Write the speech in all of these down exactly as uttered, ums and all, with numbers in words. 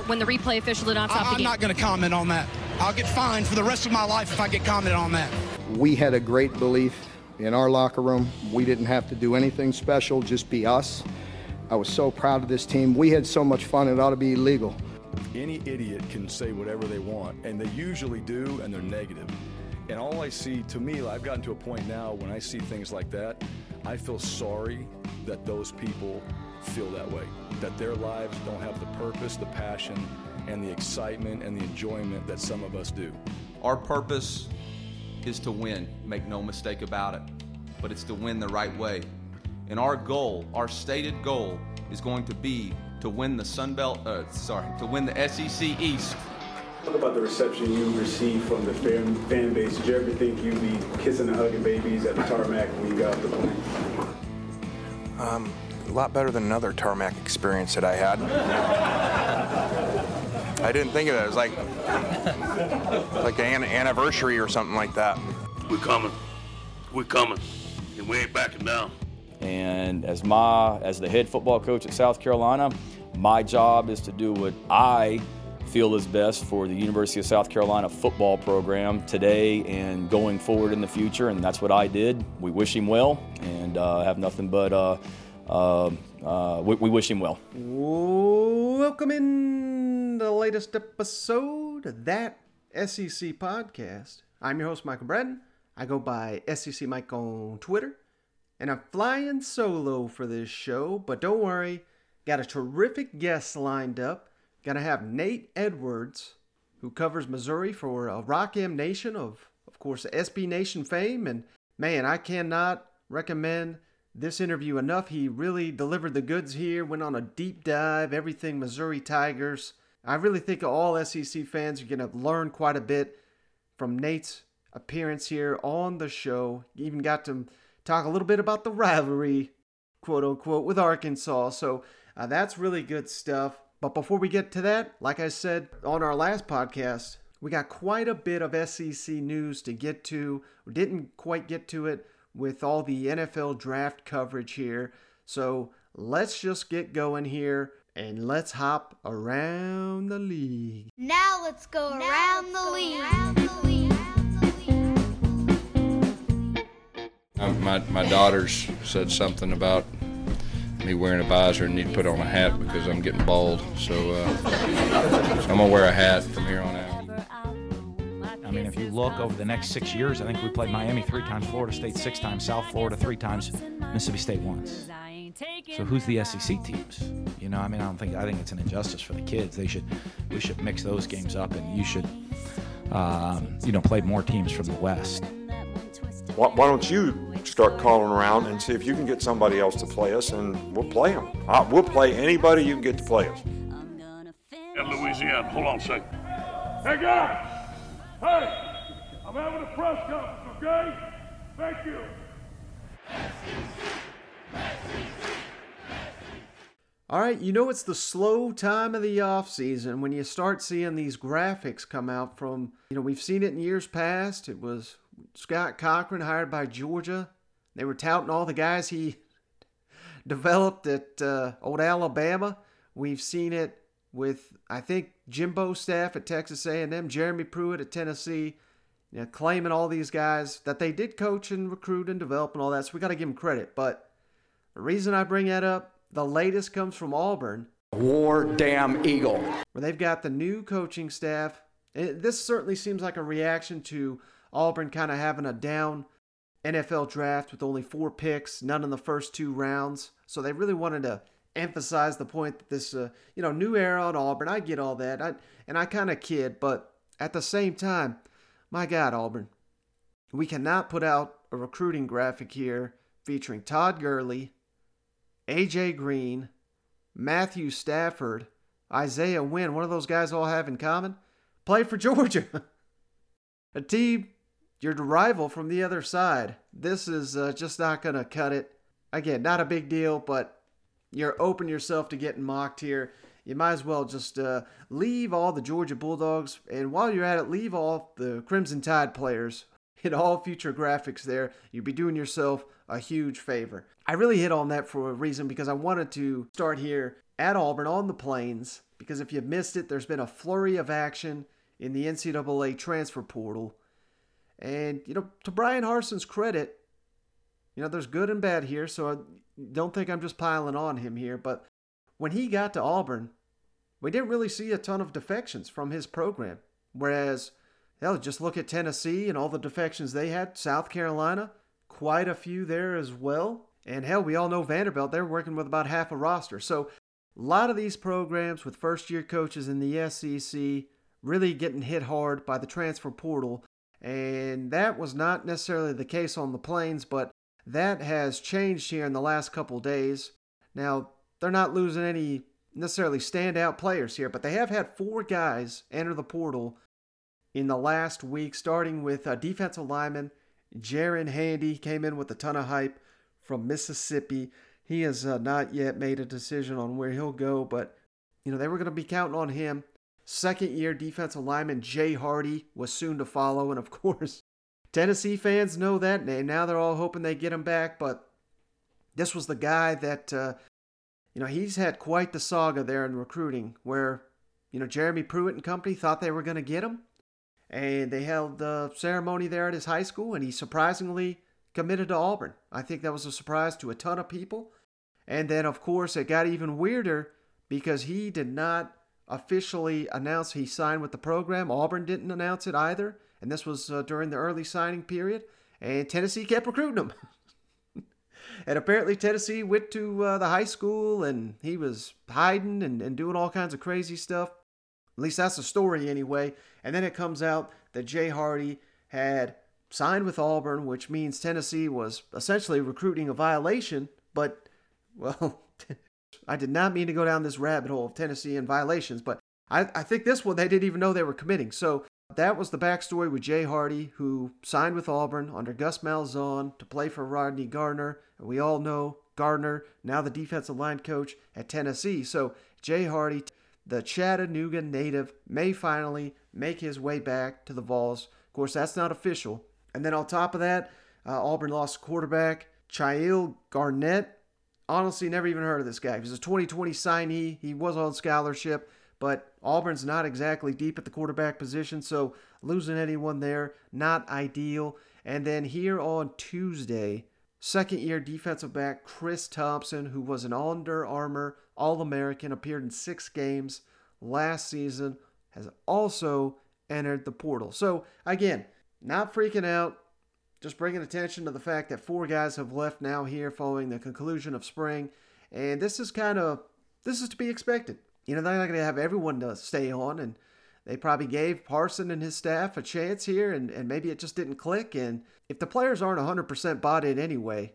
when the replay official did not stop I, the game? I'm not going to comment on that. I'll get fined for the rest of my life if I get commented on that. We had a great belief in our locker room. We didn't have to do anything special, just be us. I was so proud of this team. We had so much fun, it ought to be illegal. Any idiot can say whatever they want, and they usually do, and they're negative. And all I see, to me, I've gotten to a point now when I see things like that, I feel sorry that those people feel that way, that their lives don't have the purpose, the passion, and the excitement and the enjoyment that some of us do. Our purpose is to win, make no mistake about it, but it's to win the right way. And our goal, our stated goal, is going to be to win the Sun Belt, uh, sorry, to win the S E C East. Talk about the reception you received from the fan, fan base. Did you ever think you'd be kissing and hugging babies at the tarmac when you got off the plane? Um, a lot better than another tarmac experience that I had. I didn't think of it. It was like, like an anniversary or something like that. We're coming. We're coming. And we ain't backing down. And as my, as the head football coach at South Carolina, my job is to do what I feel is best for the University of South Carolina football program today and going forward in the future, and that's what I did. We wish him well, and uh, have nothing but uh, uh, uh, we, we wish him well. Welcome in the latest episode of That S E C Podcast. I'm your host, Michael Bratton. I go by S E C Mike on Twitter, and I'm flying solo for this show, but don't worry, got a terrific guest lined up. Gonna have Nate Edwards, who covers Missouri for uh, Rock M Nation of, of course, S B Nation fame. And man, I cannot recommend this interview enough. He really delivered the goods here, went on a deep dive, everything Missouri Tigers. I really think all S E C fans are gonna learn quite a bit from Nate's appearance here on the show. Even got to talk a little bit about the rivalry, quote unquote, with Arkansas. So uh, that's really good stuff. But before we get to that, like I said on our last podcast, we got quite a bit of S E C news to get to. We didn't quite get to it with all the N F L draft coverage here. So let's just get going here and let's hop around the league. Now let's go now around, let's the go around the league. Um, my, my daughters said something about me wearing a visor and need to put on a hat because I'm getting bald. So, uh, so I'm going to wear a hat from here on out. I mean, if you look over the next six years, I think we played Miami three times, Florida State six times, South Florida three times, Mississippi State once. So who's the S E C teams? You know, I mean, I don't think, I think it's an injustice for the kids. They should, we should mix those games up, and you should, um, you know, play more teams from the West. Why, why don't you start calling around and see if you can get somebody else to play us, and we'll play them. Uh, we'll play anybody you can get to play us. At Louisiana, hold on a second. Hey guys! Hey! I'm having a press conference, okay? Thank you. All right, you know it's the slow time of the off season when you start seeing these graphics come out from, you know, we've seen it in years past. It was Scott Cochran hired by Georgia. They were touting all the guys he developed at uh, old Alabama. We've seen it with, I think, Jimbo staff at Texas A and M, Jeremy Pruitt at Tennessee, you know, claiming all these guys that they did coach and recruit and develop and all that. So we got to give them credit. But the reason I bring that up, the latest comes from Auburn. War damn Eagle. Where they've got the new coaching staff. And this certainly seems like a reaction to Auburn kind of having a down N F L draft with only four picks, none in the first two rounds. So they really wanted to emphasize the point that this, uh, you know, new era at Auburn. I get all that. I, and I kind of kid, but at the same time, my God, Auburn, we cannot put out a recruiting graphic here featuring Todd Gurley, A J Green, Matthew Stafford, Isaiah Wynn. One of those guys all have in common? Play for Georgia. A team, your rival from the other side. This is uh, just not going to cut it. Again, not a big deal, but you're open yourself to getting mocked here. You might as well just uh, leave all the Georgia Bulldogs, and while you're at it, leave all the Crimson Tide players in all future graphics there. You'd be doing yourself a huge favor. I really hit on that for a reason because I wanted to start here at Auburn on the Plains because if you missed it, there's been a flurry of action in the N C double A transfer portal. And, you know, to Bryan Harsin's credit, you know, there's good and bad here, so I don't think I'm just piling on him here. But when he got to Auburn, we didn't really see a ton of defections from his program. Whereas, hell, just look at Tennessee and all the defections they had. South Carolina, quite a few there as well. And hell, we all know Vanderbilt, they're working with about half a roster. So a lot of these programs with first-year coaches in the S E C really getting hit hard by the transfer portal. And that was not necessarily the case on the Plains, but that has changed here in the last couple days. Now, they're not losing any necessarily standout players here, but they have had four guys enter the portal in the last week, starting with uh, defensive lineman Jaren Handy. Came in with a ton of hype from Mississippi. He has uh, not yet made a decision on where he'll go, but you know they were going to be counting on him. Second-year defensive lineman Jay Hardy was soon to follow, and of course, Tennessee fans know that name. Now they're all hoping they get him back, but this was the guy that, uh, you know, he's had quite the saga there in recruiting where, you know, Jeremy Pruitt and company thought they were going to get him, and they held the ceremony there at his high school, and he surprisingly committed to Auburn. I think that was a surprise to a ton of people. And then, of course, it got even weirder because he did not officially announced he signed with the program. Auburn didn't announce it either, and this was uh, during the early signing period, and Tennessee kept recruiting him. And apparently Tennessee went to uh, the high school, and he was hiding and, and doing all kinds of crazy stuff. At least that's the story anyway. And then it comes out that Jay Hardy had signed with Auburn, which means Tennessee was essentially recruiting a violation, but, well... I did not mean to go down this rabbit hole of Tennessee and violations, but I, I think this one they didn't even know they were committing. So that was the backstory with Jay Hardy, who signed with Auburn under Gus Malzahn to play for Rodney Gardner. And we all know Gardner, now the defensive line coach at Tennessee. So Jay Hardy, the Chattanooga native, may finally make his way back to the Vols. Of course, that's not official. And then on top of that, uh, Auburn lost quarterback Chael Garnett. Honestly, never even heard of this guy. He was a twenty twenty signee. He was on scholarship, but Auburn's not exactly deep at the quarterback position, so losing anyone there, not ideal. And then here on Tuesday, second-year defensive back Chris Thompson, who was an Under Armour All-American, appeared in six games last season, has also entered the portal. So, again, not freaking out. Just bringing attention to the fact that four guys have left now here following the conclusion of spring. And this is kind of, this is to be expected. You know, they're not going to have everyone to stay on. And they probably gave Parson and his staff a chance here. And, and maybe it just didn't click. And if the players aren't one hundred percent bought in anyway,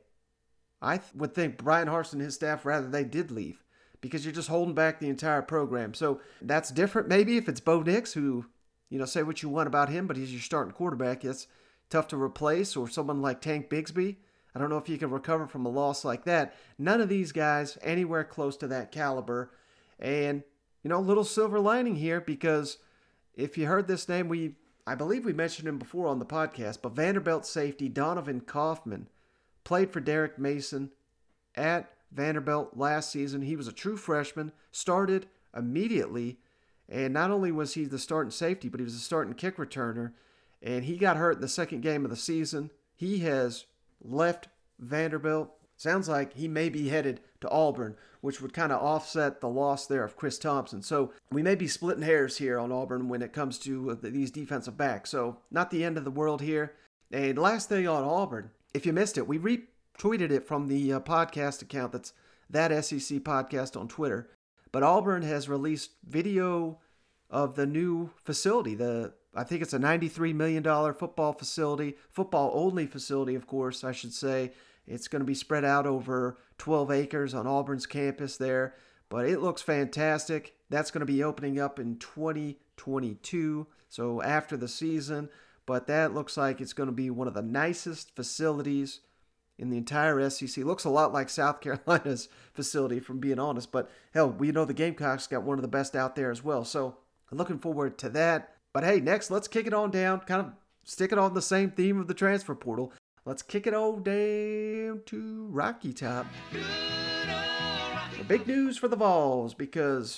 I th- would think Bryan Harsin and his staff, rather, they did leave. Because you're just holding back the entire program. So that's different maybe if it's Bo Nix, who, you know, say what you want about him, but he's your starting quarterback. Yes. Tough to replace, or someone like Tank Bigsby. I don't know if you can recover from a loss like that. None of these guys anywhere close to that caliber. And, you know, a little silver lining here, because if you heard this name, we I believe we mentioned him before on the podcast, but Vanderbilt safety Donovan Kaufman played for Derek Mason at Vanderbilt last season. He was a true freshman, started immediately, and not only was he the starting safety, but he was the starting kick returner. And he got hurt in the second game of the season. He has left Vanderbilt. Sounds like he may be headed to Auburn, which would kind of offset the loss there of Chris Thompson. So we may be splitting hairs here on Auburn when it comes to these defensive backs. So not the end of the world here. And last thing on Auburn, if you missed it, we retweeted it from the uh, podcast account that's that S E C podcast on Twitter. But Auburn has released video of the new facility, the I think it's a ninety-three million dollars football facility, football-only facility, of course, I should say. It's going to be spread out over twelve acres on Auburn's campus there, but it looks fantastic. That's going to be opening up in twenty twenty-two, so after the season, but that looks like it's going to be one of the nicest facilities in the entire S E C. Looks a lot like South Carolina's facility, from being honest, but hell, we know the Gamecocks got one of the best out there as well, so I'm looking forward to that. But hey, next, let's kick it on down, kind of stick it on the same theme of the transfer portal. Let's kick it on down to Rocky Top. The big news for the Vols, because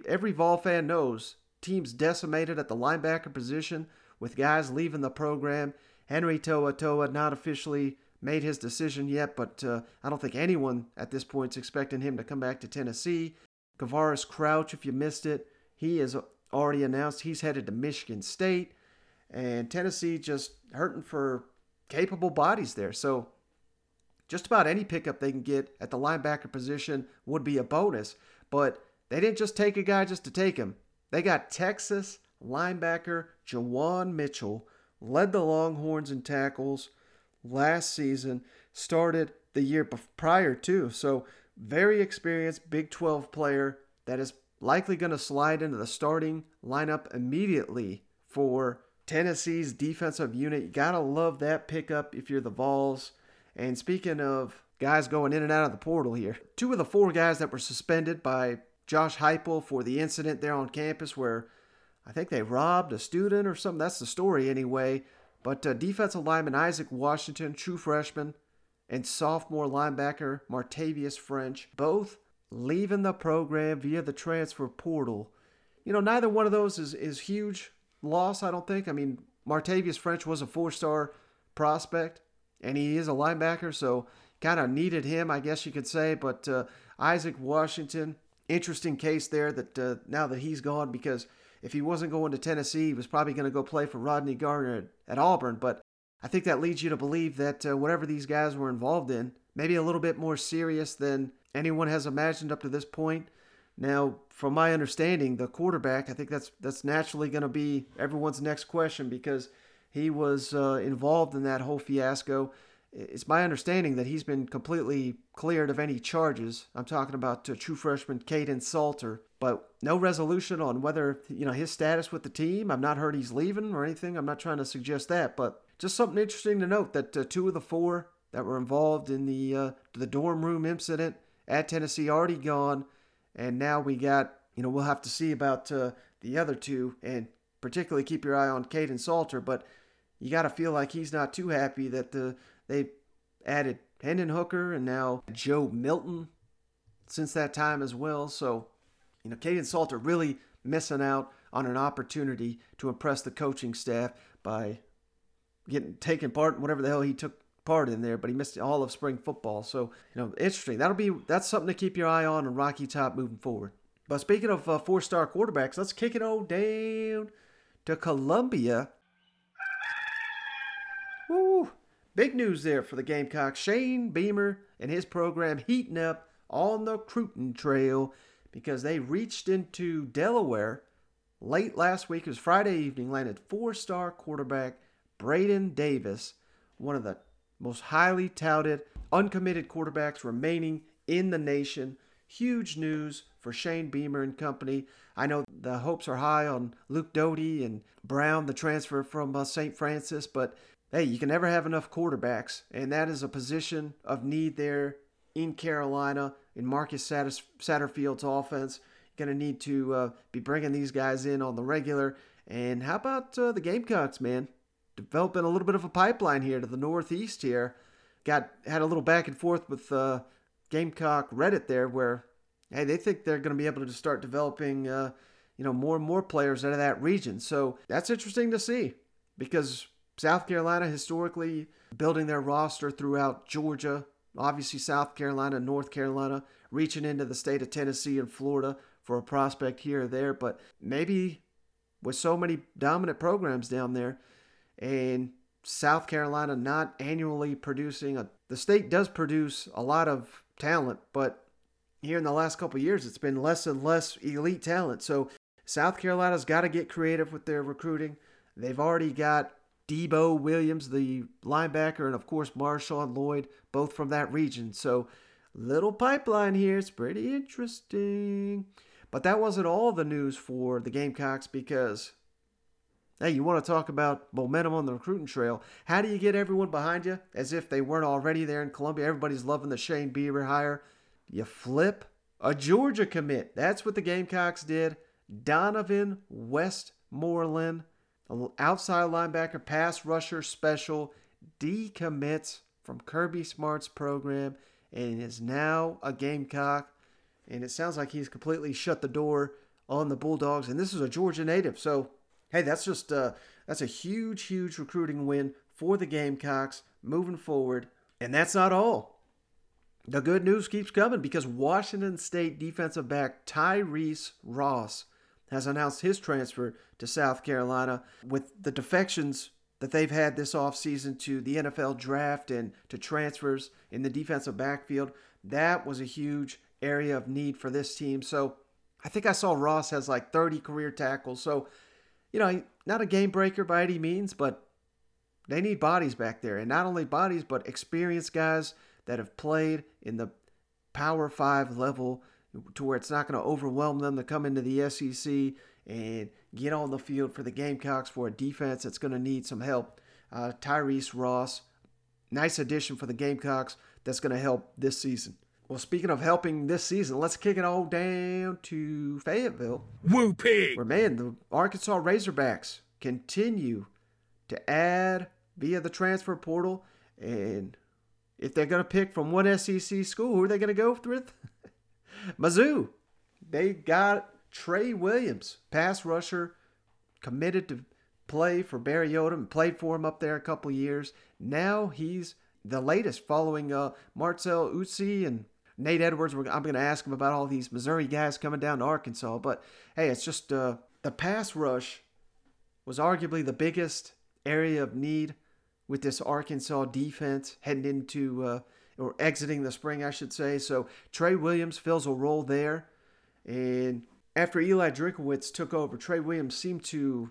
every Vol fan knows, teams decimated at the linebacker position with guys leaving the program. Henry Toa Toa not officially made his decision yet, but uh, I don't think anyone at this point is expecting him to come back to Tennessee. Kavaris Crouch, if you missed it, he has already announced he's headed to Michigan State. And Tennessee just hurting for capable bodies there. So just about any pickup they can get at the linebacker position would be a bonus. But they didn't just take a guy just to take him. They got Texas linebacker Jawan Mitchell, led the Longhorns in tackles last season, started the year prior to. So very experienced Big twelve player that is likely going to slide into the starting lineup immediately for Tennessee's defensive unit. You got to love that pickup if you're the Vols. And speaking of guys going in and out of the portal here, two of the four guys that were suspended by Josh Heupel for the incident there on campus where I think they robbed a student or something. That's the story anyway. But uh, defensive lineman Isaac Washington, true freshman, and sophomore linebacker Martavius French, both leaving the program via the transfer portal. You know, neither one of those is, is huge loss, I don't think. I mean, Martavius French was a four-star prospect, and he is a linebacker, so kind of needed him, I guess you could say. But uh, Isaac Washington, interesting case there that uh, now that he's gone, because if he wasn't going to Tennessee, he was probably going to go play for Rodney Garner at, at Auburn. But I think that leads you to believe that uh, whatever these guys were involved in, maybe a little bit more serious than anyone has imagined up to this point. Now, from my understanding, the quarterback, I think that's that's naturally going to be everyone's next question because he was uh, involved in that whole fiasco. It's my understanding that he's been completely cleared of any charges. I'm talking about uh, true freshman Caden Salter, but no resolution on whether, you know, his status with the team. I've not heard he's leaving or anything. I'm not trying to suggest that, but just something interesting to note that uh, two of the four that were involved in the uh, the dorm room incident at Tennessee already gone, and now we got, you know, we'll have to see about uh, the other two, and particularly keep your eye on Caden Salter, but you got to feel like he's not too happy that the they added Hendon Hooker and now Joe Milton since that time as well. So, you know, Caden Salter really missing out on an opportunity to impress the coaching staff by getting taking part in whatever the hell he took part in there, but he missed all of spring football. So, you know, interesting. That'll be that's something to keep your eye on in Rocky Top moving forward. But speaking of uh, four-star quarterbacks, let's kick it on down to Columbia. Woo! Big news there for the Gamecocks. Shane Beamer and his program heating up on the recruiting trail because they reached into Delaware late last week. It was Friday evening, landed four-star quarterback Braden Davis, one of the most highly touted, uncommitted quarterbacks remaining in the nation. Huge news for Shane Beamer and company. I know the hopes are high on Luke Doty and Brown, the transfer from uh, Saint Francis, but hey, you can never have enough quarterbacks, and that is a position of need there in Carolina, in Marcus Satterfield's offense. You're going to need to uh, be bringing these guys in on the regular. And how about uh, the Gamecocks, man? Developing a little bit of a pipeline here to the northeast here. Got had a little back and forth with uh, Gamecock Reddit there where, hey, they think they're going to be able to start developing, uh, you know, more and more players out of that region. So that's interesting to see because South Carolina historically building their roster throughout Georgia, obviously South Carolina, North Carolina, reaching into the state of Tennessee and Florida for a prospect here or there. But maybe with so many dominant programs down there and South Carolina not annually producing, a, the state does produce a lot of talent, but here in the last couple of years, it's been less and less elite talent. So South Carolina's got to get creative with their recruiting. They've already got Debo Williams, the linebacker, and of course Marshawn Lloyd, both from that region. So little pipeline here. It's pretty interesting. But that wasn't all the news for the Gamecocks because, hey, you want to talk about momentum on the recruiting trail. How do you get everyone behind you as if they weren't already there in Columbia? Everybody's loving the Shane Beamer hire. You flip a Georgia commit. That's what the Gamecocks did. Donovan Westmoreland, outside linebacker, pass rusher special, decommits from Kirby Smart's program and is now a Gamecock. And it sounds like he's completely shut the door on the Bulldogs, and this is a Georgia native. So, hey, that's just uh, that's a huge, huge recruiting win for the Gamecocks moving forward. And that's not all. The good news keeps coming because Washington State defensive back Tyrese Ross has announced his transfer to South Carolina. With the defections that they've had this offseason to the N F L draft and to transfers in the defensive backfield, that was a huge area of need for this team. So I think I saw Ross has like thirty career tackles. So, you know, not a game breaker by any means, but they need bodies back there. And not only bodies, but experienced guys that have played in the Power Five level to where it's not going to overwhelm them to come into the S E C and get on the field for the Gamecocks for a defense that's going to need some help. Uh, Tyrese Ross, nice addition for the Gamecocks that's going to help this season. Well, speaking of helping this season, let's kick it all down to Fayetteville. Woo pig! Where, man, the Arkansas Razorbacks continue to add via the transfer portal. And if they're going to pick from one S E C school, who are they going to go with? Mizzou. They got Trey Williams, pass rusher, committed to play for Barry Odom, played for him up there a couple years. Now he's the latest following uh, Marcel Uzi and Nate Edwards. I'm going to ask him about all these Missouri guys coming down to Arkansas. But, hey, it's just uh, the pass rush was arguably the biggest area of need with this Arkansas defense heading into uh, or exiting the spring, I should say. So Trey Williams fills a role there. And after Eli Drinkowitz took over, Trey Williams seemed to,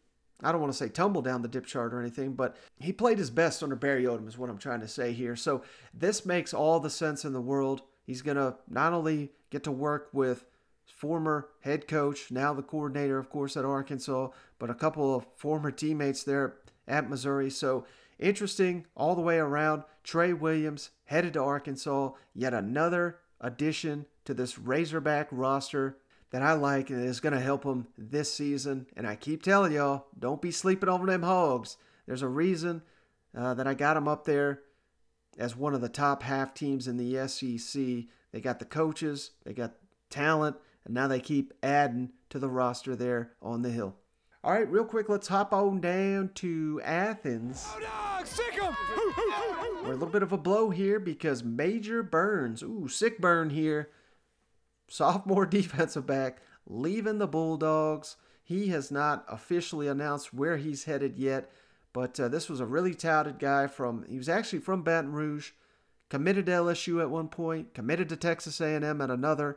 I don't want to say tumble down the depth chart or anything, but he played his best under Barry Odom is what I'm trying to say here. So this makes all the sense in the world. He's going to not only get to work with former head coach, now the coordinator, of course, at Arkansas, but a couple of former teammates there at Missouri. So interesting all the way around. Trey Williams headed to Arkansas, yet another addition to this Razorback roster that I like and is going to help them this season. And I keep telling y'all, don't be sleeping on them Hogs. There's a reason uh, that I got them up there as one of the top half teams in the S E C. They got the coaches, they got talent, and now they keep adding to the roster there on the hill. All right, real quick, let's hop on down to Athens. Oh, no, sick 'em! We're a little bit of a blow here because Major Burns, ooh, sick burn here, sophomore defensive back, leaving the Bulldogs. He has not officially announced where he's headed yet, but uh, this was a really touted guy from, he was actually from Baton Rouge, committed to L S U at one point, committed to Texas A and M at another.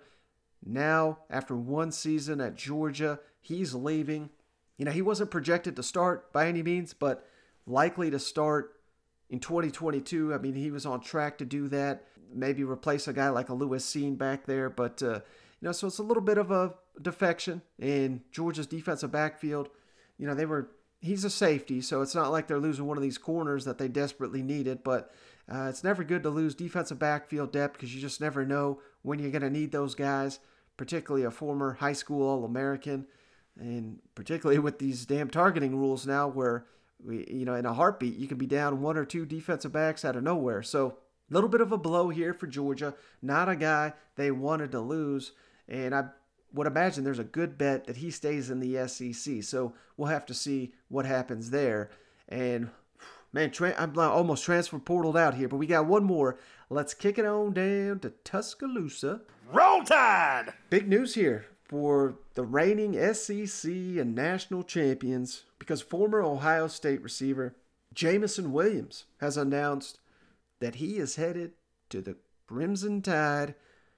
Now, after one season at Georgia, he's leaving. You know, he wasn't projected to start by any means, but likely to start in twenty twenty-two. I mean, he was on track to do that. Maybe replace a guy like a Lewis Seen back there. But, uh, you know, so it's a little bit of a defection in Georgia's defensive backfield. You know, they were, he's a safety, so it's not like they're losing one of these corners that they desperately needed. But uh, it's never good to lose defensive backfield depth because you just never know when you're going to need those guys, particularly a former high school All-American. And particularly with these damn targeting rules now where, we, you know, in a heartbeat, you can be down one or two defensive backs out of nowhere. So a little bit of a blow here for Georgia. Not a guy they wanted to lose. And I would imagine there's a good bet that he stays in the S E C. So we'll have to see what happens there. And, man, tra- I'm almost transfer portaled out here, but we got one more. Let's kick it on down to Tuscaloosa. Roll Tide! Big news here for the reigning S E C and national champions because former Ohio State receiver Jamison Williams has announced that he is headed to the Crimson Tide.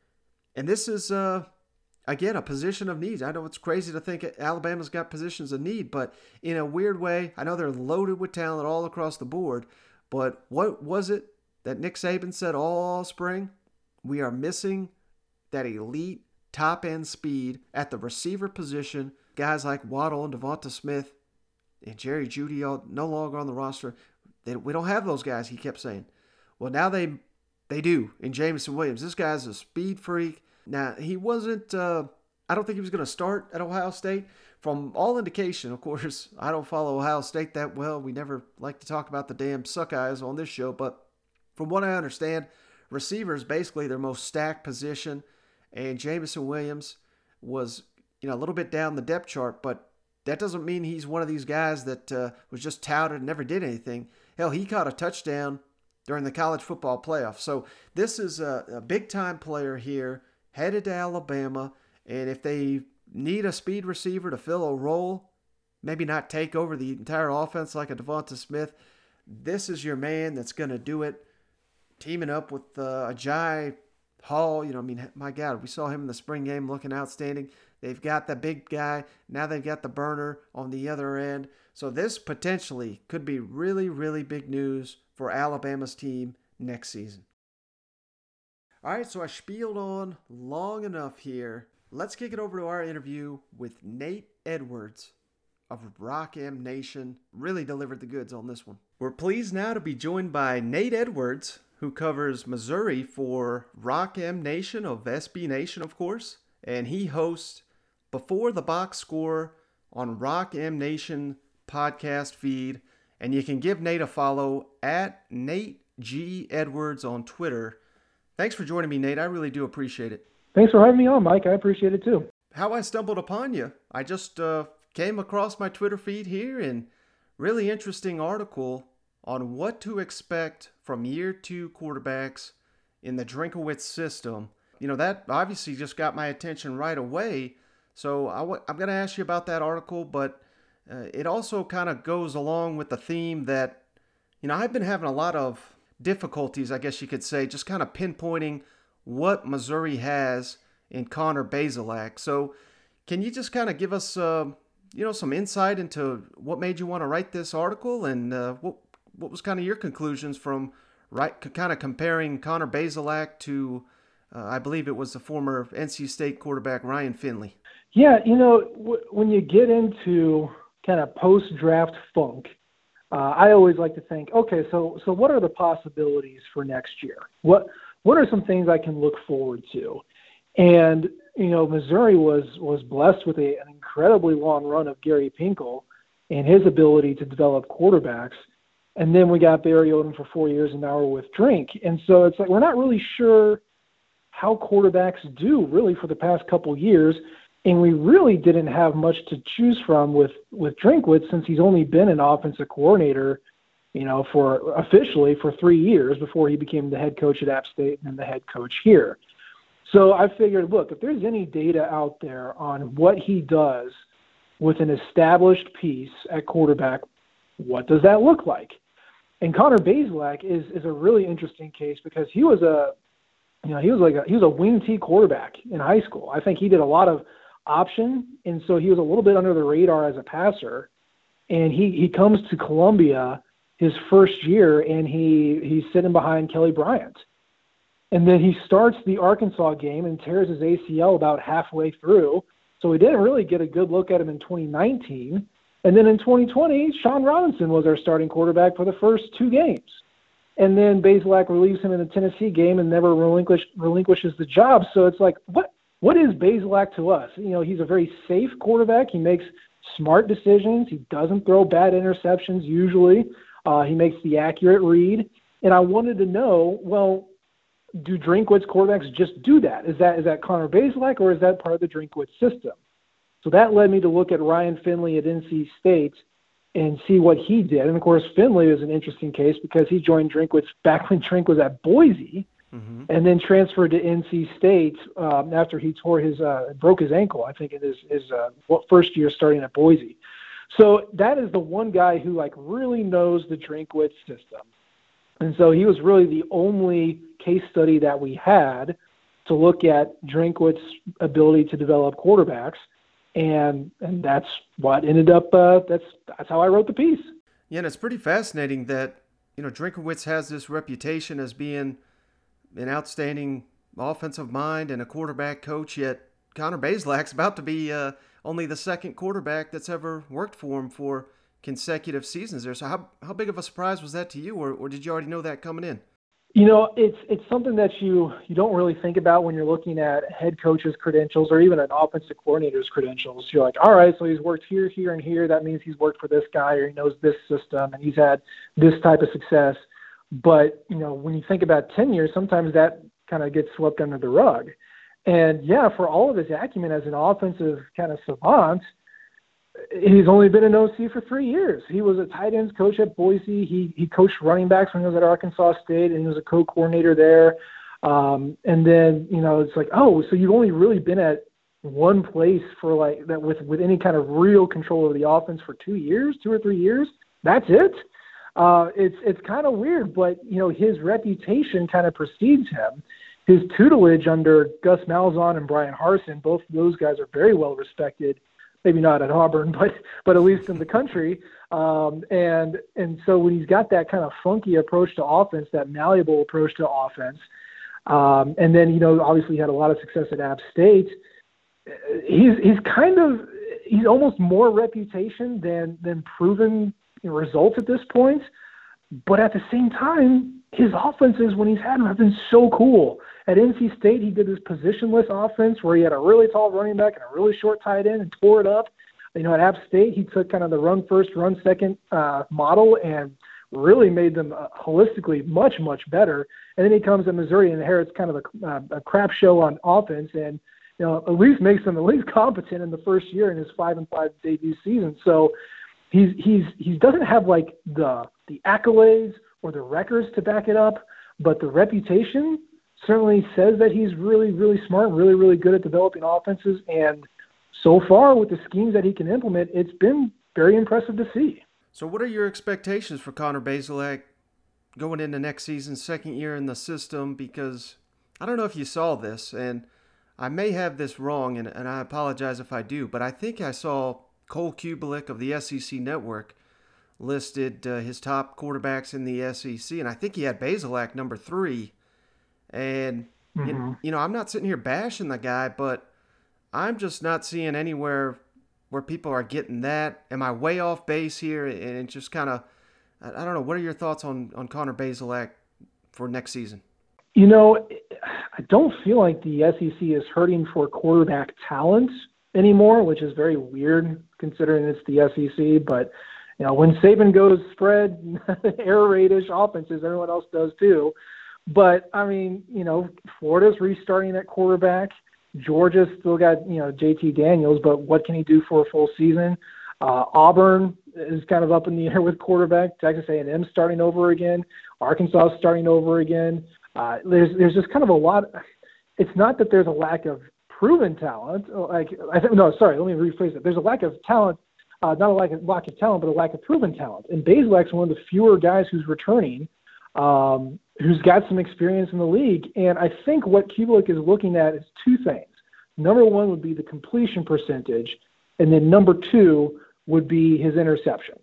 And this is, uh, again, a position of need. I know it's crazy to think Alabama's got positions of need, but in a weird way, I know they're loaded with talent all across the board. But what was it that Nick Saban said all spring? We are missing that elite top-end speed at the receiver position. Guys like Waddle and Devonta Smith and Jerry Jeudy are no longer on the roster. They, we don't have those guys, he kept saying. Well, now they they do in Jamison Williams. This guy's a speed freak. Now, he wasn't, uh, I don't think he was going to start at Ohio State. From all indication, of course, I don't follow Ohio State that well. We never like to talk about the damn Suckeyes on this show. But from what I understand, receiver is basically their most stacked position. And Jamison Williams was you know, a little bit down the depth chart, but that doesn't mean he's one of these guys that uh, was just touted and never did anything. Hell, he caught a touchdown during the college football playoff. So this is a, a big-time player here, headed to Alabama, and if they need a speed receiver to fill a role, maybe not take over the entire offense like a Devonta Smith, this is your man that's going to do it, teaming up with uh, Agiye Hall. You know, I mean, my God, we saw him in the spring game looking outstanding. They've got the big guy. Now they've got the burner on the other end. So this potentially could be really, really big news for Alabama's team next season. All right, so I spieled on long enough here. Let's kick it over to our interview with Nate Edwards of Rock M Nation. Really delivered the goods on this one. We're pleased now to be joined by Nate Edwards, who covers Missouri for Rock M Nation of S B Nation, of course. And he hosts Before the Box Score on Rock M Nation podcast feed. And you can give Nate a follow at Nate G. Edwards on Twitter. Thanks for joining me, Nate. I really do appreciate it. Thanks for having me on, Mike. I appreciate it too. How I stumbled upon you. I just uh, came across my Twitter feed here and really interesting article on what to expect from year two quarterbacks in the Drinkwitz system. You know, that obviously just got my attention right away. So I w- I'm going to ask you about that article, but uh, it also kind of goes along with the theme that, you know, I've been having a lot of difficulties, I guess you could say, just kind of pinpointing what Missouri has in Connor Bazelak. So can you just kind of give us, uh, you know, some insight into what made you want to write this article and uh, what what was kind of your conclusions from right, kind of comparing Connor Bazelak to, uh, I believe it was the former N C State quarterback Ryan Finley? Yeah, you know, w- when you get into kind of post-draft funk, uh, I always like to think, okay, so so what are the possibilities for next year? What what are some things I can look forward to? And, you know, Missouri was was blessed with a, an incredibly long run of Gary Pinkel and his ability to develop quarterbacks. And then we got Barry Odom for four years, and now we're with Drink. And so it's like we're not really sure how quarterbacks do really for the past couple years. And we really didn't have much to choose from with, with Drinkwitz since he's only been an offensive coordinator, you know, for officially for three years before he became the head coach at App State and then the head coach here. So I figured, look, if there's any data out there on what he does with an established piece at quarterback, what does that look like? And Connor Bazelak is is a really interesting case because he was a, you know, he was like a, he was a wing T quarterback in high school. I think he did a lot of option, and so he was a little bit under the radar as a passer. And he, he comes to Columbia his first year, and he he's sitting behind Kelly Bryant. And then he starts the Arkansas game and tears his A C L about halfway through. So we didn't really get a good look at him in twenty nineteen. And then in twenty twenty, Sean Robinson was our starting quarterback for the first two games. And then Bazelak relieves him in the Tennessee game and never relinquish, relinquishes the job. So it's like, what what is Bazelak to us? You know, he's a very safe quarterback. He makes smart decisions. He doesn't throw bad interceptions usually. Uh, he makes the accurate read. And I wanted to know, well, do Drinkwitz quarterbacks just do that? Is that is that Connor Bazelak, or is that part of the Drinkwitz system? So that led me to look at Ryan Finley at N C State and see what he did. And, of course, Finley is an interesting case because he joined Drinkwitz back when Drink was at Boise, mm-hmm. and then transferred to N C State um, after he tore his uh, broke his ankle, I think, in his, his uh, first year starting at Boise. So that is the one guy who, like, really knows the Drinkwitz system. And so he was really the only case study that we had to look at Drinkwitz's ability to develop quarterbacks. And and that's what ended up, uh, that's that's how I wrote the piece. Yeah, and it's pretty fascinating that, you know, Drinkwitz has this reputation as being an outstanding offensive mind and a quarterback coach, yet Connor Bazelak's about to be uh, only the second quarterback that's ever worked for him for consecutive seasons there. So how how big of a surprise was that to you, or, or did you already know that coming in? You know, it's it's something that you, you don't really think about when you're looking at head coach's credentials or even an offensive coordinator's credentials. You're like, all right, so he's worked here, here, and here. That means he's worked for this guy, or he knows this system, and he's had this type of success. But, you know, when you think about tenure, sometimes that kind of gets swept under the rug. And yeah, for all of his acumen as an offensive kind of savant, he's only been an O C for three years. He was a tight ends coach at Boise. He he coached running backs when he was at Arkansas State, and he was a co-coordinator there. Um, and then, you know, it's like, oh, so you've only really been at one place for like that with, with any kind of real control of the offense for two years, two or three years. That's it. Uh, it's it's kind of weird, but you know, his reputation kind of precedes him. His tutelage under Gus Malzahn and Brian Harsin, both of those guys are very well respected. Maybe not at Auburn, but but at least in the country. Um, and and so when he's got that kind of funky approach to offense, that malleable approach to offense, um, and then you know obviously he had a lot of success at App State. He's he's kind of he's almost more reputation than than proven results at this point. But at the same time, his offenses when he's had them have been so cool. At N C State, he did this positionless offense where he had a really tall running back and a really short tight end and tore it up. You know, at App State, he took kind of the run first, run second uh, model and really made them uh, holistically much, much better. And then he comes to Missouri and inherits kind of a, uh, a crap show on offense and, you know, at least makes them at least competent in the first year in his five and five debut season. So he's he's he doesn't have like the the accolades or the records to back it up, but the reputation certainly says that he's really, really smart, really, really good at developing offenses. And so far with the schemes that he can implement, it's been very impressive to see. So what are your expectations for Connor Bazelak going into next season, second year in the system? Because I don't know if you saw this, and I may have this wrong, and, and I apologize if I do, but I think I saw Cole Kubelik of the S E C Network listed uh, his top quarterbacks in the S E C, and I think he had Bazelak number three. And, mm-hmm. you, you know, I'm not sitting here bashing the guy, but I'm just not seeing anywhere where people are getting that. Am I way off base here? And it just kind of, I don't know, what are your thoughts on, on Connor Bazelak for next season? You know, I don't feel like the S E C is hurting for quarterback talent anymore, which is very weird considering it's the S E C. But, you know, when Saban goes spread, air raid-ish offenses, everyone else does too. But, I mean, you know, Florida's restarting at quarterback. Georgia's still got, you know, J T Daniels, but what can he do for a full season? Uh, Auburn is kind of up in the air with quarterback. Texas A and M starting over again. Arkansas starting over again. Uh, there's there's just kind of a lot. It's not that there's a lack of proven talent. Like I think, no, sorry, let me rephrase it. There's a lack of talent, uh, not a lack of, lack of talent, but a lack of proven talent. And Bazelak's one of the fewer guys who's returning, um, who's got some experience in the league. And I think what Kubelik is looking at is two things. Number one would be the completion percentage, and then number two would be his interceptions.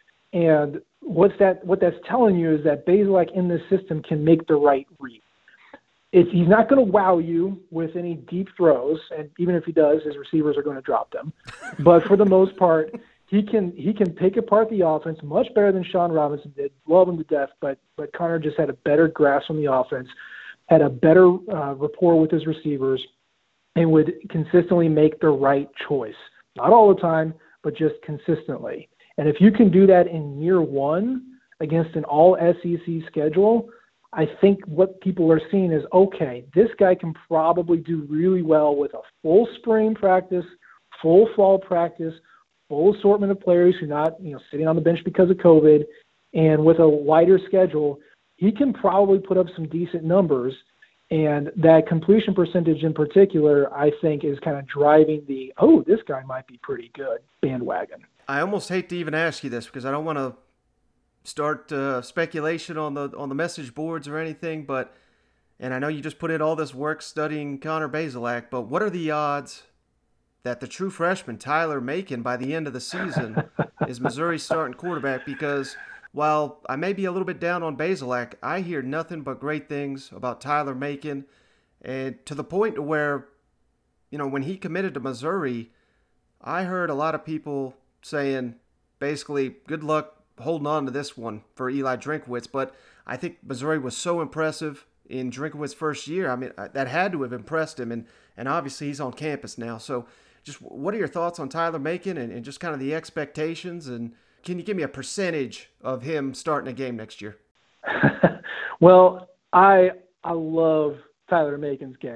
And what's that? What that's telling you is that Bazelak in this system can make the right read. It's, he's not going to wow you with any deep throws, and even if he does, his receivers are going to drop them. But for the most part, he can he can pick apart the offense much better than Sean Robinson did. Love him to death, but but Connor just had a better grasp on the offense, had a better uh, rapport with his receivers, and would consistently make the right choice. Not all the time, but just consistently. And if you can do that in year one against an all S E C schedule, I think what people are seeing is, okay, this guy can probably do really well with a full spring practice, full fall practice, full assortment of players who are not, you know, sitting on the bench because of COVID, and with a lighter schedule, he can probably put up some decent numbers. And that completion percentage in particular, I think, is kind of driving the, oh, this guy might be pretty good bandwagon. I almost hate to even ask you this because I don't want to start uh, speculation on the on the message boards or anything, but, and I know you just put in all this work studying Connor Bazelak, but what are the odds that the true freshman Tyler Macon by the end of the season is Missouri's starting quarterback? Because while I may be a little bit down on Bazelak, I hear nothing but great things about Tyler Macon, and to the point where, you know, when he committed to Missouri, I heard a lot of people saying basically good luck holding on to this one for Eli Drinkwitz. But I think Missouri was so impressive in Drinkwitz's first year. I mean, that had to have impressed him, and, and obviously he's on campus now. So just what are your thoughts on Tyler Macon and, and just kind of the expectations, and can you give me a percentage of him starting a game next year? Well, I I love Tyler Macon's game.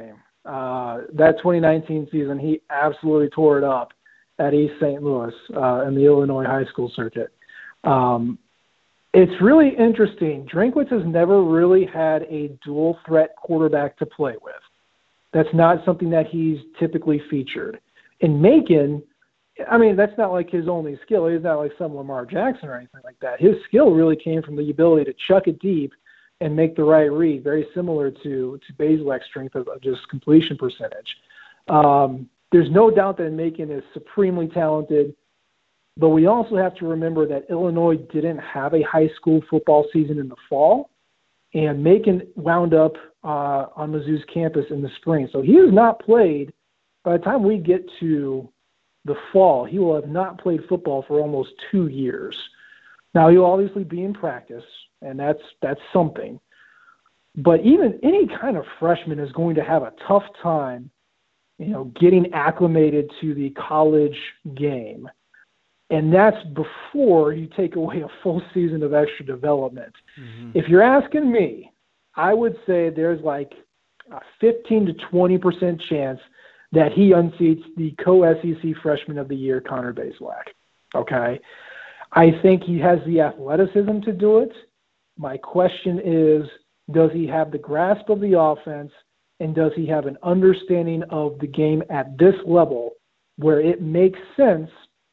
Uh, that twenty nineteen season, he absolutely tore it up at East Saint Louis uh, in the Illinois high school circuit. Um, it's really interesting. Drinkwitz has never really had a dual threat quarterback to play with. That's not something that he's typically featured. In Macon, I mean, that's not like his only skill. He's not like some Lamar Jackson or anything like that. His skill really came from the ability to chuck it deep and make the right read, very similar to, to Bazelak's strength of, of just completion percentage. Um, there's no doubt that Macon is supremely talented, but we also have to remember that Illinois didn't have a high school football season in the fall, and Macon wound up uh, on Mizzou's campus in the spring. So he has not played, by the time we get to the fall, he will have not played football for almost two years. Now, he'll obviously be in practice, and that's that's something. But even any kind of freshman is going to have a tough time, you know, getting acclimated to the college game. And that's before you take away a full season of extra development. Mm-hmm. If you're asking me, I would say there's like a fifteen to twenty percent chance that he unseats the co-S E C Freshman of the Year, Connor Bazelak. Okay? I think he has the athleticism to do it. My question is, does he have the grasp of the offense, and does he have an understanding of the game at this level where it makes sense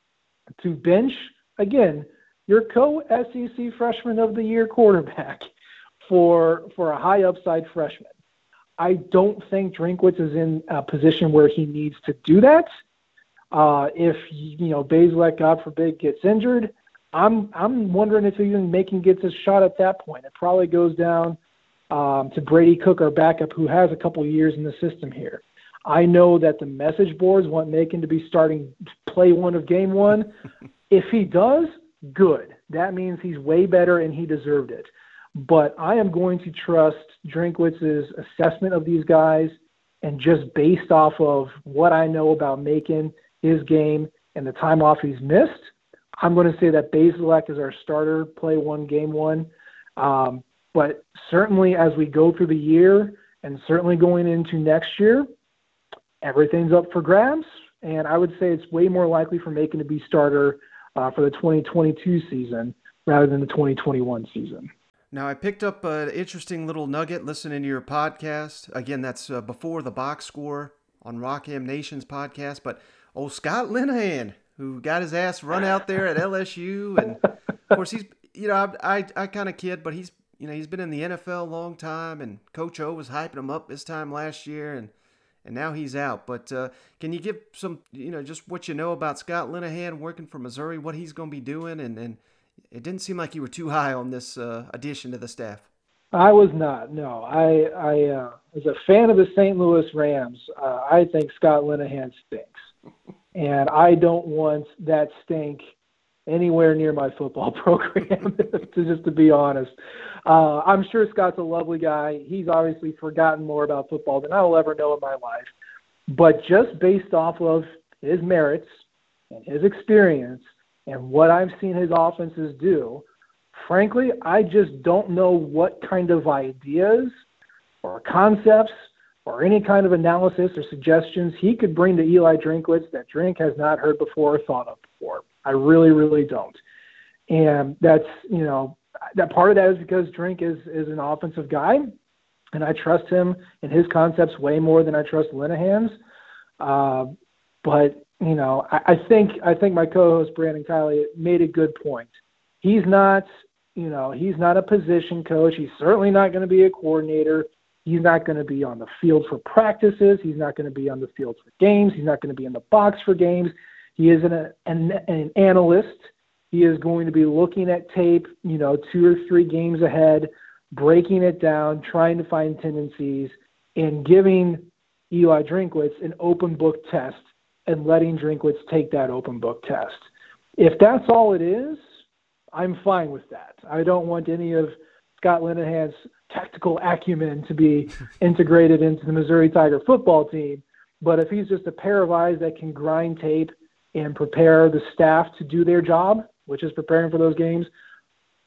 to bench, again, your co-S E C Freshman of the Year quarterback for for a high upside freshman? I don't think Drinkwitz is in a position where he needs to do that. Uh, if, you know, Bazelak, God forbid, gets injured, I'm I'm wondering if even Macon gets a shot at that point. It probably goes down um, to Brady Cook, our backup, who has a couple of years in the system here. I know that the message boards want Macon to be starting play one of game one. If he does, good. That means he's way better and he deserved it. But I am going to trust Drinkwitz's assessment of these guys, and just based off of what I know about Macon, his game, and the time off he's missed, I'm going to say that Bazelak is our starter, play one, game one. Um, but certainly as we go through the year, and certainly going into next year, everything's up for grabs. And I would say it's way more likely for Macon to be starter uh, for the twenty twenty-two season rather than the twenty twenty-one season. Now, I picked up an interesting little nugget listening to your podcast. Again, that's uh, before the box score on Rockham Nation's podcast. But old Scott Linehan, who got his ass run out there at L S U. And, of course, he's, you know, I, I, I kind of kid, but he's, you know, he's been in the N F L a long time. And Coach O was hyping him up this time last year. And, and now he's out. But uh, can you give some, you know, just what you know about Scott Linehan working for Missouri, what he's going to be doing, and, and it didn't seem like you were too high on this uh, addition to the staff. I was not, no. I, I uh, as a fan of the Saint Louis Rams, uh, I think Scott Linehan stinks. And I don't want that stink anywhere near my football program, to just to be honest. Uh, I'm sure Scott's a lovely guy. He's obviously forgotten more about football than I will ever know in my life. But just based off of his merits and his experience, and what I've seen his offenses do, frankly, I just don't know what kind of ideas or concepts or any kind of analysis or suggestions he could bring to Eli Drinkwitz that Drink has not heard before or thought of before. I really, really don't. And that's, you know, that part of that is because Drink is, is an offensive guy, and I trust him and his concepts way more than I trust Linehan's. Uh, but You know, I, I think I think my co-host Brandon Kiley made a good point. He's not, you know, he's not a position coach. He's certainly not going to be a coordinator. He's not going to be on the field for practices. He's not going to be on the field for games. He's not going to be in the box for games. He is an, an, an analyst. He is going to be looking at tape, you know, two or three games ahead, breaking it down, trying to find tendencies, and giving Eli Drinkwitz an open book test and letting Drinkwitz take that open book test. If that's all it is, I'm fine with that. I don't want any of Scott Linehan's tactical acumen to be integrated into the Missouri Tiger football team. But if he's just a pair of eyes that can grind tape and prepare the staff to do their job, which is preparing for those games,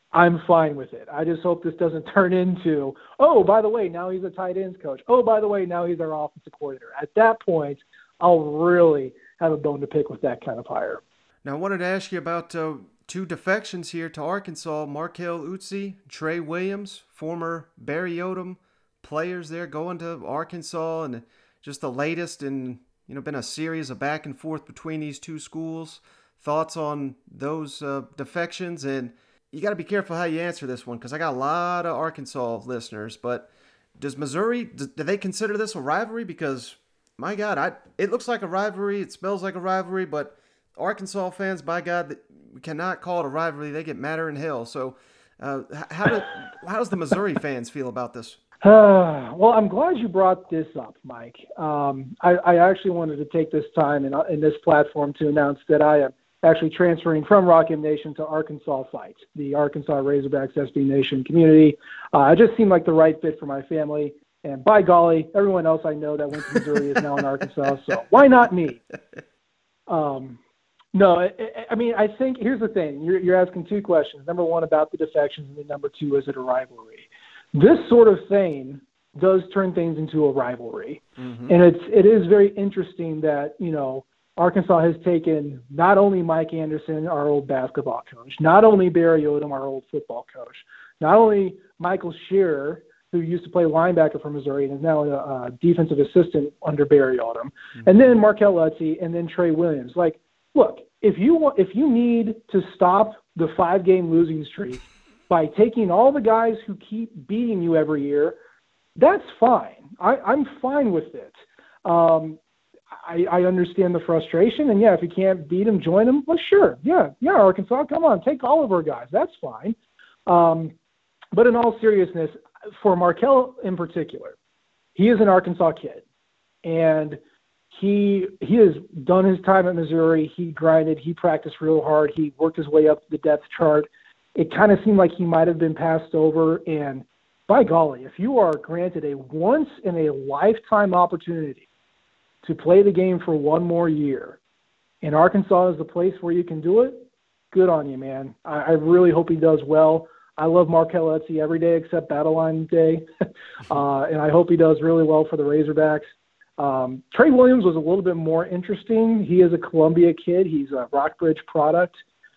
I'm fine with it. I just hope this doesn't turn into, oh, by the way, now he's a tight ends coach. Oh, by the way, now he's our offensive coordinator. At that point, I'll really have a bone to pick with that kind of hire. Now, I wanted to ask you about uh, two defections here to Arkansas. Markel Utsey, Trey Williams, former Barry Odom players there going to Arkansas, and just the latest in, you know, been a series of back and forth between these two schools. Thoughts on those uh, defections? And you got to be careful how you answer this one because I got a lot of Arkansas listeners. But does Missouri, do they consider this a rivalry? Because, my God, I it looks like a rivalry. It smells like a rivalry. But Arkansas fans, by God, we cannot call it a rivalry. They get madder in hell. So uh, how, do, how does the Missouri fans feel about this? Uh, well, I'm glad you brought this up, Mike. Um, I, I actually wanted to take this time and in, in this platform to announce that I am actually transferring from Rock M Nation to Arkansas Fight, the Arkansas Razorbacks S B Nation community. Uh, it just seemed like the right fit for my family. And by golly, everyone else I know that went to Missouri is now in Arkansas, so why not me? Um, no, I, I mean, I think here's the thing. You're, you're asking two questions. Number one, about the defections, and then number two, is it a rivalry? This sort of thing does turn things into a rivalry. Mm-hmm. And it's, it is very interesting that, you know, Arkansas has taken not only Mike Anderson, our old basketball coach, not only Barry Odom, our old football coach, not only Michael Shearer, who used to play linebacker for Missouri and is now a, a defensive assistant under Barry Odom, mm-hmm. and then Markel Utsey, and then Trey Williams. Like, look, if you want, if you need to stop the five-game losing streak by taking all the guys who keep beating you every year, that's fine. I, I'm fine with it. Um, I, I understand the frustration, and yeah, if you can't beat them, join them. Well, sure, yeah, yeah, Arkansas, come on, take all of our guys. That's fine. Um, but in all seriousness, for Markel in particular, he is an Arkansas kid, and he he has done his time at Missouri. He grinded, he practiced real hard, he worked his way up the depth chart. It kind of seemed like he might have been passed over, and by golly, if you are granted a once-in-a-lifetime opportunity to play the game for one more year, and Arkansas is the place where you can do it, good on you, man. I, I really hope he does well. I love Markel Utsey every day except Battle Line Day, uh, and I hope he does really well for the Razorbacks. Um, Trey Williams was a little bit more interesting. He is a Columbia kid. He's a Rockbridge product.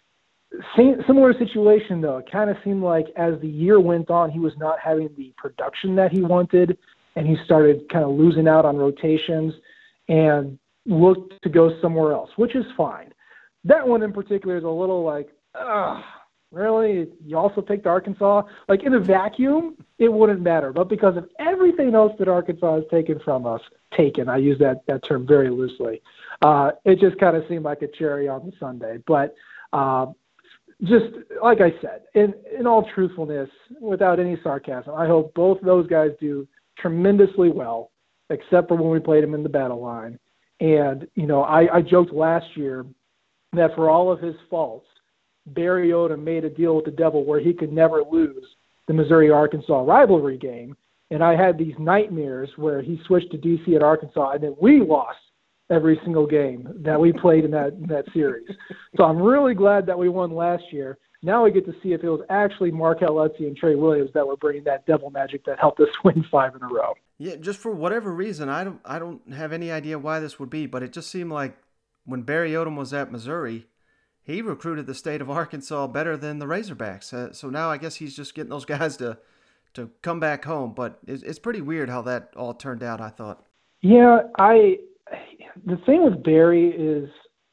Same, similar situation, though. It kind of seemed like as the year went on, he was not having the production that he wanted, and he started kind of losing out on rotations and looked to go somewhere else, which is fine. That one in particular is a little like, ugh, really? You also picked Arkansas? Like, in a vacuum, it wouldn't matter. But because of everything else that Arkansas has taken from us, taken, I use that, that term very loosely, uh, it just kind of seemed like a cherry on the sundae. But uh, just, like I said, in, in all truthfulness, without any sarcasm, I hope both those guys do tremendously well, except for when we played them in the battle line. And, you know, I, I joked last year that for all of his faults, Barry Odom made a deal with the devil where he could never lose the Missouri-Arkansas rivalry game. And I had these nightmares where he switched to D C at Arkansas, and then we lost every single game that we played in that in that series. So I'm really glad that we won last year. Now we get to see if it was actually Markel Utsey and Trey Williams that were bringing that devil magic that helped us win five in a row. Yeah, just for whatever reason, I don't I don't have any idea why this would be, but it just seemed like when Barry Odom was at Missouri, he recruited the state of Arkansas better than the Razorbacks. Uh, so now I guess he's just getting those guys to to come back home. But it's, it's pretty weird how that all turned out, I thought. Yeah, I the thing with Barry is,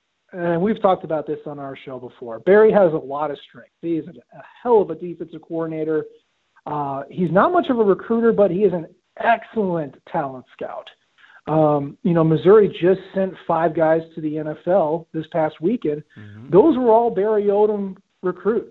and we've talked about this on our show before, Barry has a lot of strength. He is a hell of a defensive coordinator. Uh, he's not much of a recruiter, but he is an excellent talent scout. Um, you know, Missouri just sent five guys to the N F L this past weekend. Mm-hmm. Those were all Barry Odom recruits.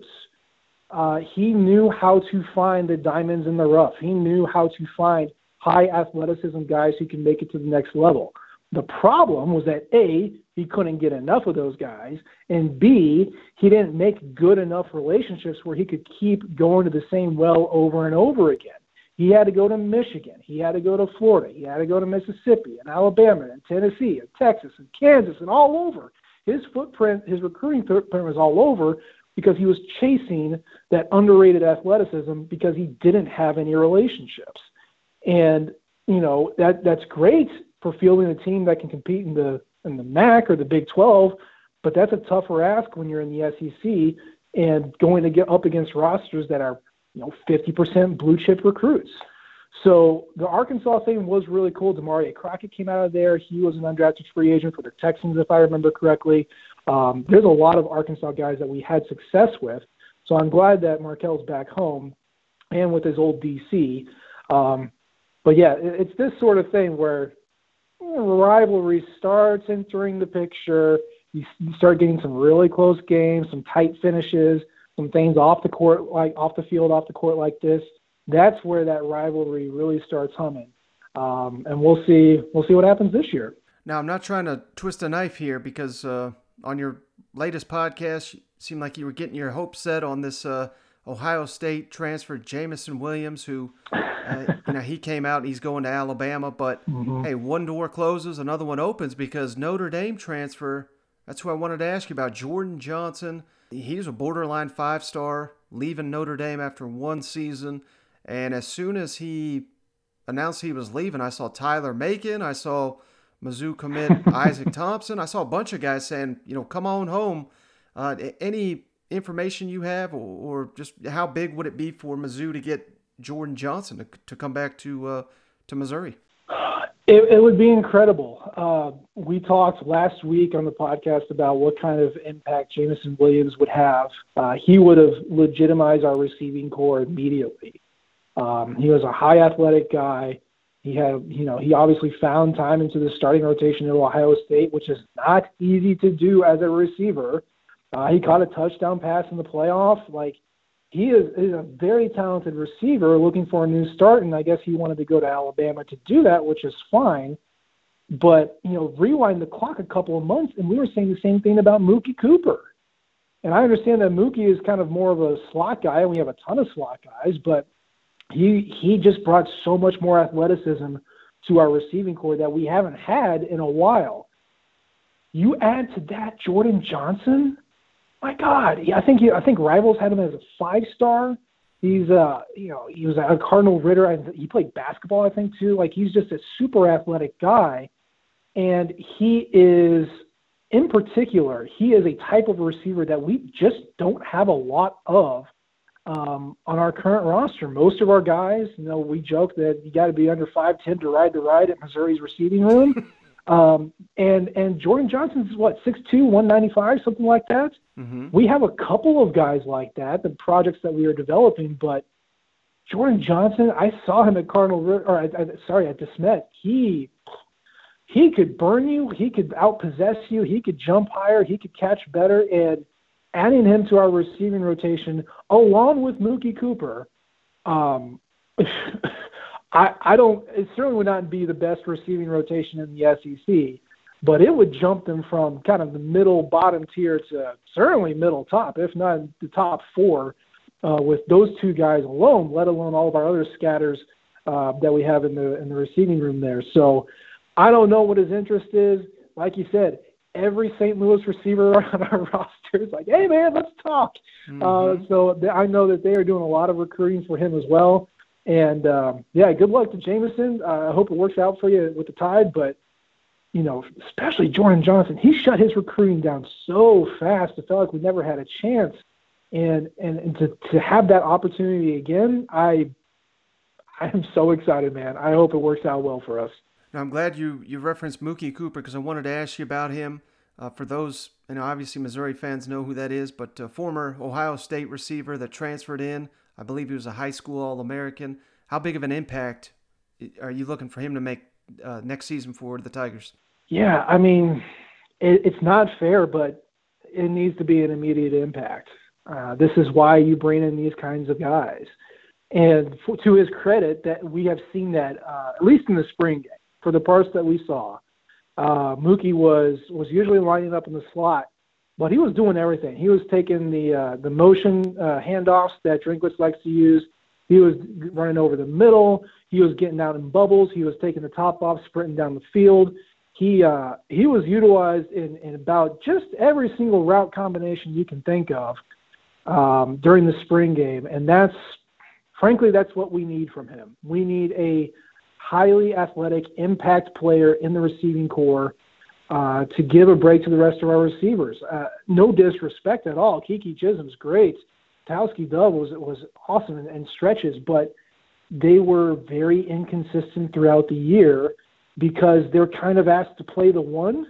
Uh, he knew how to find the diamonds in the rough. He knew how to find high athleticism guys who can make it to the next level. The problem was that A, he couldn't get enough of those guys, and B, he didn't make good enough relationships where he could keep going to the same well over and over again. He had to go to Michigan. He had to go to Florida. He had to go to Mississippi and Alabama and Tennessee and Texas and Kansas and all over. His footprint, his recruiting footprint was all over, because he was chasing that underrated athleticism because he didn't have any relationships. And, you know, that that's great for fielding a team that can compete in the in the M A C or the Big twelve, but that's a tougher ask when you're in the S E C and going to get up against rosters that are, you know, fifty percent blue chip recruits. So the Arkansas thing was really cool. Demaria Crockett came out of there. He was an undrafted free agent for the Texans, if I remember correctly. Um, there's a lot of Arkansas guys that we had success with. So I'm glad that Markel's back home and with his old D C. Um, but, yeah, it, it's this sort of thing where you know, rivalry starts entering the picture. You, you start getting some really close games, some tight finishes, some things off the court, like off the field, off the court like this. That's where that rivalry really starts humming. Um, and we'll see we'll see what happens this year. Now, I'm not trying to twist a knife here because uh, on your latest podcast, it seemed like you were getting your hopes set on this uh, Ohio State transfer, Jamison Williams, who, uh, you know, he came out and he's going to Alabama. But, mm-hmm. hey, one door closes, another one opens because Notre Dame transfer, that's who I wanted to ask you about, Jordan Johnson. He's a borderline five-star, leaving Notre Dame after one season. And as soon as he announced he was leaving, I saw Tyler Macon, I saw Mizzou commit Isaac Thompson. I saw a bunch of guys saying, you know, come on home. Uh, any information you have, or, or just how big would it be for Mizzou to get Jordan Johnson to, to come back to uh, to Missouri? It, it would be incredible. Uh, we talked last week on the podcast about what kind of impact Jamison Williams would have. Uh, he would have legitimized our receiving core immediately. Um, he was a high athletic guy. He had, you know, he obviously found time into the starting rotation at Ohio State, which is not easy to do as a receiver. Uh, he caught a touchdown pass in the playoff. Like, he is, is a very talented receiver looking for a new start, and I guess he wanted to go to Alabama to do that, which is fine. But, you know, rewind the clock a couple of months, and we were saying the same thing about Mookie Cooper. And I understand that Mookie is kind of more of a slot guy, and we have a ton of slot guys, but He he just brought so much more athleticism to our receiving core that we haven't had in a while. You add to that Jordan Johnson, my God, I think he, I think Rivals had him as a five star. He's uh you know he was a Cardinal Ritter. He played basketball, I think too. Like, he's just a super athletic guy, and he is in particular he is a type of receiver that we just don't have a lot of. Um, on our current roster, most of our guys, you know, we joke that you got to be under five ten to ride the ride at Missouri's receiving room. um, and and Jordan Johnson's what, six two, one ninety-five, something like that. Mm-hmm. We have a couple of guys like that, the projects that we are developing. But Jordan Johnson, I saw him at Cardinal, or I, I, sorry, at DeSmet. He he could burn you. He could outpossess you. He could jump higher. He could catch better. And adding him to our receiving rotation, along with Mookie Cooper, um, I, I don't. It certainly would not be the best receiving rotation in the S E C, but it would jump them from kind of the middle bottom tier to certainly middle top, if not the top four, uh, with those two guys alone. Let alone all of our other scatters uh, that we have in the in the receiving room there. So I don't know what his interest is. Like you said, every Saint Louis receiver on our roster is like, hey, man, let's talk. Mm-hmm. Uh, so th- I know that they are doing a lot of recruiting for him as well. And, um, yeah, good luck to Jamison. Uh, I hope it works out for you with the Tide. But, you know, especially Jordan Johnson, he shut his recruiting down so fast. It felt like we never had a chance. And and, and to, to have that opportunity again, I I am so excited, man. I hope it works out well for us. Now, I'm glad you, you referenced Mookie Cooper because I wanted to ask you about him. Uh, for those, you know, obviously Missouri fans know who that is, but a former Ohio State receiver that transferred in. I believe he was a high school All-American. How big of an impact are you looking for him to make uh, next season for the Tigers? Yeah, I mean, it, it's not fair, but it needs to be an immediate impact. Uh, this is why you bring in these kinds of guys. And for, to his credit, that we have seen that, uh, at least in the spring game, for the parts that we saw, uh, Mookie was was usually lining up in the slot, but he was doing everything. He was taking the uh, the motion uh, handoffs that Drinkwitz likes to use. He was running over the middle. He was getting out in bubbles. He was taking the top off, sprinting down the field. He uh, he was utilized in, in about just every single route combination you can think of. um, during the spring game. And that's, frankly, that's what we need from him. We need a highly athletic impact player in the receiving corps uh, to give a break to the rest of our receivers. Uh, no disrespect at all. Keke Chisholm's great. Tauskie Dove was, was awesome in, in stretches, but they were very inconsistent throughout the year because they're kind of asked to play the one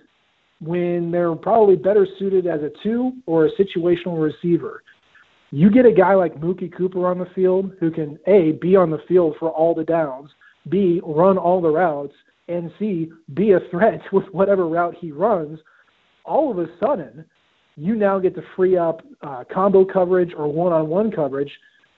when they're probably better suited as a two or a situational receiver. You get a guy like Mookie Cooper on the field who can, A, be on the field for all the downs, B, run all the routes, and C, be a threat with whatever route he runs. All of a sudden, you now get to free up uh, combo coverage or one-on-one coverage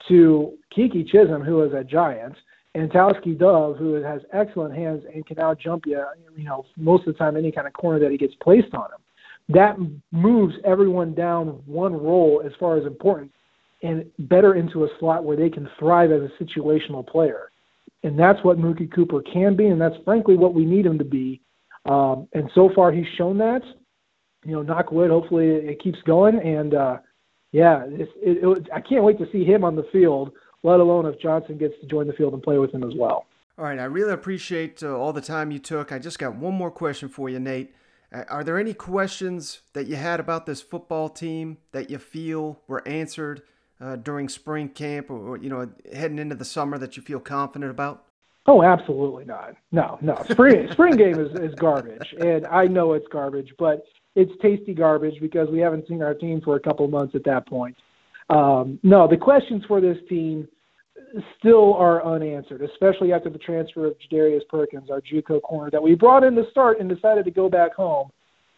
to Keke Chisholm, who is a giant, and Tauskie Dove, who has excellent hands and can now jump you, you know, most of the time any kind of corner that he gets placed on him. That moves everyone down one role as far as importance and better into a slot where they can thrive as a situational player. And that's what Mookie Cooper can be, and that's frankly what we need him to be. Um, and so far he's shown that. You know, knock wood, hopefully it keeps going. And, uh, yeah, it's, it, it, I can't wait to see him on the field, let alone if Johnson gets to join the field and play with him as well. All right, I really appreciate uh, all the time you took. I just got one more question for you, Nate. Uh, are there any questions that you had about this football team that you feel were answered uh, during spring camp or, or, you know, heading into the summer that you feel confident about? Oh, absolutely not. No, no. Spring spring game is, is garbage, and I know it's garbage, but it's tasty garbage because we haven't seen our team for a couple of months at that point. Um, no, the questions for this team still are unanswered, especially after the transfer of Jadarius Perkins, our JUCO corner that we brought in to start and decided to go back home.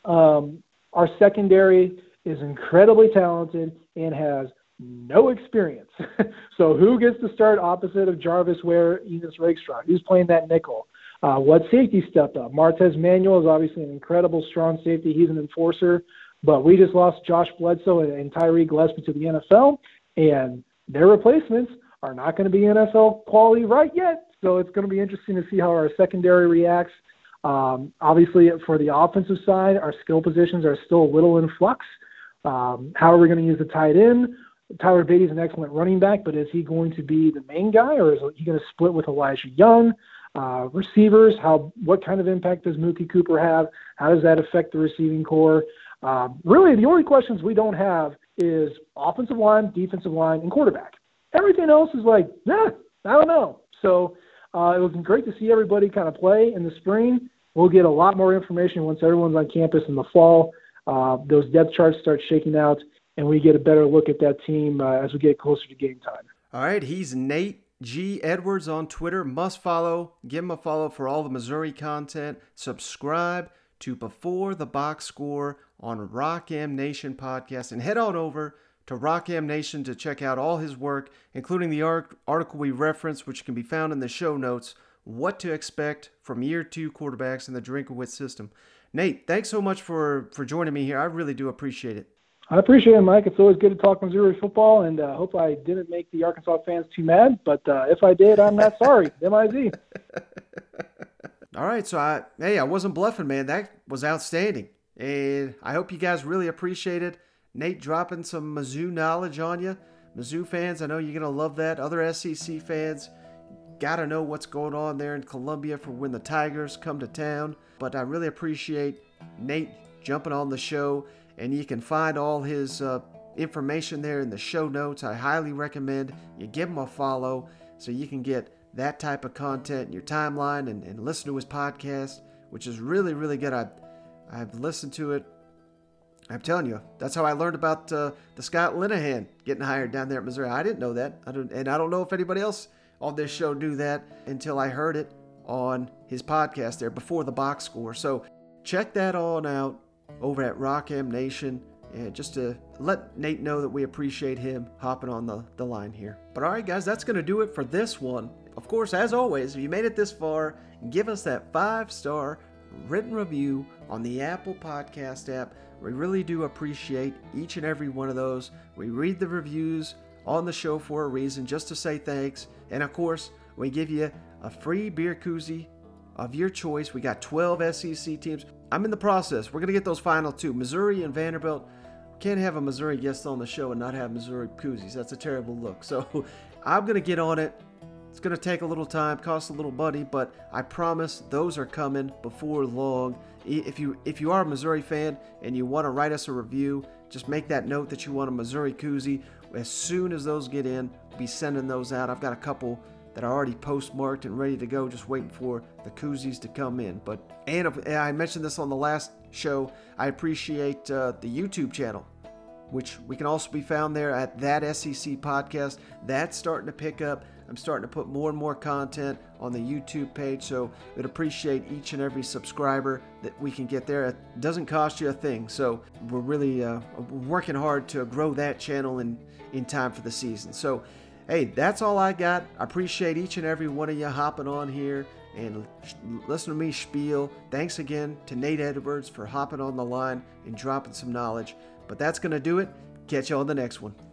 Um, our secondary is incredibly talented and has no experience. So who gets to start opposite of Jarvis Ware, Enos Rakestraw? Who's playing that nickel? Uh, what safety stepped up? Martez Manuel is obviously an incredible strong safety. He's an enforcer. But we just lost Josh Bledsoe and, and Tyree Gillespie to the N F L, and their replacements are not going to be N F L quality right yet. So it's going to be interesting to see how our secondary reacts. Um, obviously, for the offensive side, our skill positions are still a little in flux. Um, how are we going to use the tight end? Tyler Beatty's an excellent running back, but is he going to be the main guy, or is he going to split with Elijah Young? Uh, receivers, how what kind of impact does Mookie Cooper have? How does that affect the receiving corps? Um, really, the only questions we don't have is offensive line, defensive line, and quarterback. Everything else is like, nah, I don't know. So uh, it was great to see everybody kind of play in the spring. We'll get a lot more information once everyone's on campus in the fall. Uh, those depth charts start shaking out, and we get a better look at that team uh, as we get closer to game time. All right, he's Nate G. Edwards on Twitter. Must follow. Give him a follow for all the Missouri content. Subscribe to Before the Box Score on Rock M Nation podcast, and head on over to Rock M Nation to check out all his work, including the art- article we referenced, which can be found in the show notes, What to Expect from Year Two Quarterbacks in the Drinkowitz System. Nate, thanks so much for, for joining me here. I really do appreciate it. I appreciate it, Mike. It's always good to talk Missouri football, and I uh, hope I didn't make the Arkansas fans too mad, but uh, if I did, I'm not sorry. M I Z. All right, so I hey, I wasn't bluffing, man. That was outstanding. And I hope you guys really appreciate it. Nate dropping some Mizzou knowledge on you. Mizzou fans, I know you're going to love that. Other S E C fans, got to know what's going on there in Columbia for when the Tigers come to town. But I really appreciate Nate jumping on the show. And you can find all his uh, information there in the show notes. I highly recommend you give him a follow so you can get that type of content in your timeline and, and listen to his podcast, which is really, really good. I, I've listened to it. I'm telling you, that's how I learned about uh, the Scott Linehan getting hired down there at Missouri. I didn't know that. I don't, and I don't know if anybody else on this show knew that until I heard it on his podcast there, Before the Box Score. So check that on out over at Rock M Nation, and just to let Nate know that we appreciate him hopping on the, the line here. But all right, guys, that's going to do it for this one. Of course, as always, if you made it this far, give us that five-star written review on the Apple Podcast app. We really do appreciate each and every one of those. We read the reviews on the show for a reason, just to say thanks. And of course, we give you a free beer koozie of your choice. We got twelve S E C teams. I'm in the process. We're going to get those final two, Missouri and Vanderbilt. can't have a Missouri guest on the show and not have Missouri koozies. That's a terrible look. So I'm going to get on it. It's going to take a little time, cost a little money, but I promise those are coming before long. If you if you are a Missouri fan and you want to write us a review, just make that note that you want a Missouri koozie. As soon as those get in, we'll be sending those out. I've got a couple that are already postmarked and ready to go, just waiting for the koozies to come in. But and I mentioned this on the last show, I appreciate uh, the YouTube channel, which we can also be found there at That S E C Podcast. That's starting to pick up. I'm starting to put more and more content on the YouTube page, so we'd appreciate each and every subscriber that we can get there. It doesn't cost you a thing, so we're really uh, working hard to grow that channel in, in time for the season. So, hey, that's all I got. I appreciate each and every one of you hopping on here and listen to me spiel. Thanks again to Nate Edwards for hopping on the line and dropping some knowledge. But that's going to do it. Catch you on the next one.